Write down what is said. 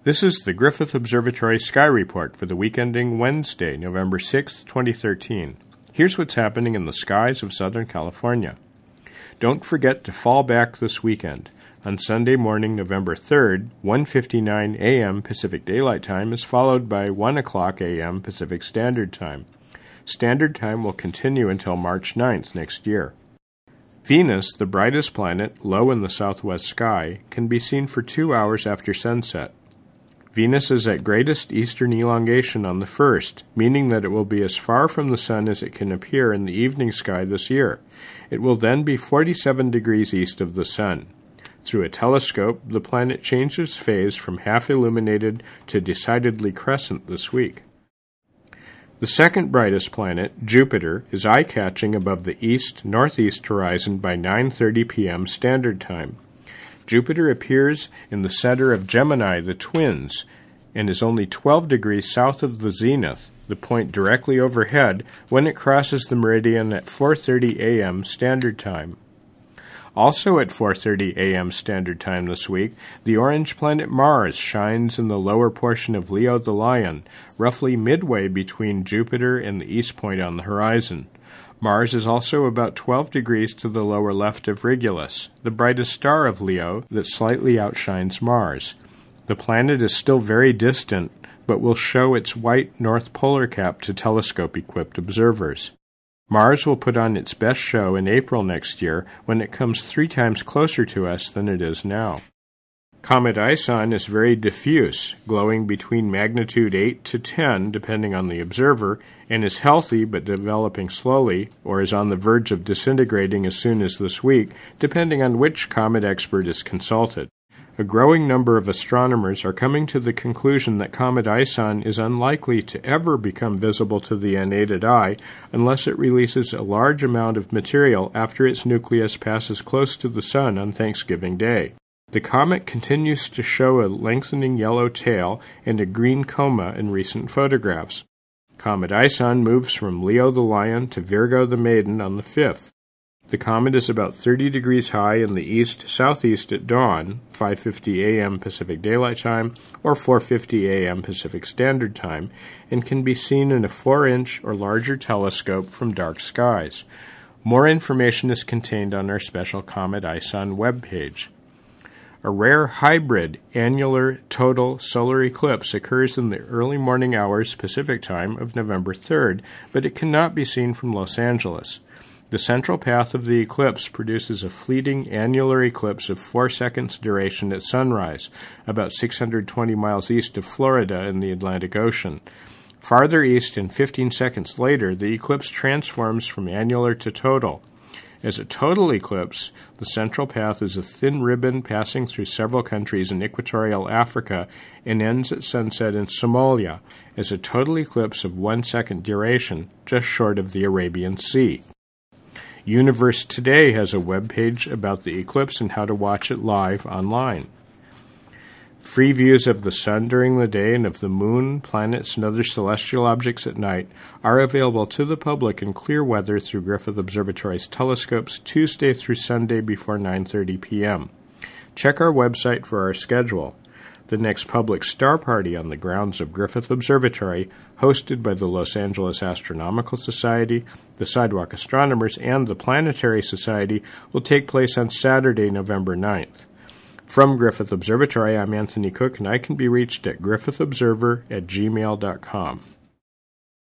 This is the Griffith Observatory Sky Report for the week ending Wednesday, November 6, 2013. Here's what's happening in the skies of Southern California. Don't forget to fall back this weekend. On Sunday morning, November 3rd, 1:59 a.m. Pacific Daylight Time is followed by 1 o'clock a.m. Pacific Standard Time. Standard Time will continue until March 9th next year. Venus, the brightest planet, low in the southwest sky, can be seen for 2 hours after sunset. Venus is at greatest eastern elongation on the 1st, meaning that it will be as far from the Sun as it can appear in the evening sky this year. It will then be 47 degrees east of the Sun. Through a telescope, the planet changes phase from half-illuminated to decidedly crescent this week. The second brightest planet, Jupiter, is eye-catching above the east-northeast horizon by 9:30 p.m. Standard Time. Jupiter appears in the center of Gemini, the Twins, and is only 12 degrees south of the zenith, the point directly overhead, when it crosses the meridian at 4:30 a.m. Standard Time. Also at 4:30 a.m. Standard Time this week, the orange planet Mars shines in the lower portion of Leo the Lion, roughly midway between Jupiter and the east point on the horizon. Mars is also about 12 degrees to the lower left of Regulus, the brightest star of Leo that slightly outshines Mars. The planet is still very distant, but will show its white north polar cap to telescope-equipped observers. Mars will put on its best show in April next year when it comes 3 times closer to us than it is now. Comet Ison is very diffuse, glowing between magnitude 8 to 10 depending on the observer, and is healthy but developing slowly, or is on the verge of disintegrating as soon as this week, depending on which comet expert is consulted. A growing number of astronomers are coming to the conclusion that Comet Ison is unlikely to ever become visible to the unaided eye unless it releases a large amount of material after its nucleus passes close to the Sun on Thanksgiving Day. The comet continues to show a lengthening yellow tail and a green coma in recent photographs. Comet Ison moves from Leo the Lion to Virgo the Maiden on the 5th. The comet is about 30 degrees high in the east-southeast at dawn, 5:50 a.m. Pacific Daylight Time, or 4:50 a.m. Pacific Standard Time, and can be seen in a 4-inch or larger telescope from dark skies. More information is contained on our special Comet Ison webpage. A rare hybrid annular total solar eclipse occurs in the early morning hours Pacific Time of November 3rd, but it cannot be seen from Los Angeles. The central path of the eclipse produces a fleeting annular eclipse of 4 seconds duration at sunrise, about 620 miles east of Florida in the Atlantic Ocean. Farther east and 15 seconds later, the eclipse transforms from annular to total. As a total eclipse, the central path is a thin ribbon passing through several countries in equatorial Africa and ends at sunset in Somalia, as a total eclipse of 1 second duration, just short of the Arabian Sea. Universe Today has a web page about the eclipse and how to watch it live online. Free views of the Sun during the day and of the Moon, planets, and other celestial objects at night are available to the public in clear weather through Griffith Observatory's telescopes Tuesday through Sunday before 9:30 p.m. Check our website for our schedule. The next public star party on the grounds of Griffith Observatory, hosted by the Los Angeles Astronomical Society, the Sidewalk Astronomers, and the Planetary Society, will take place on Saturday, November 9th. From Griffith Observatory, I'm Anthony Cook, and I can be reached at griffithobserver@gmail.com.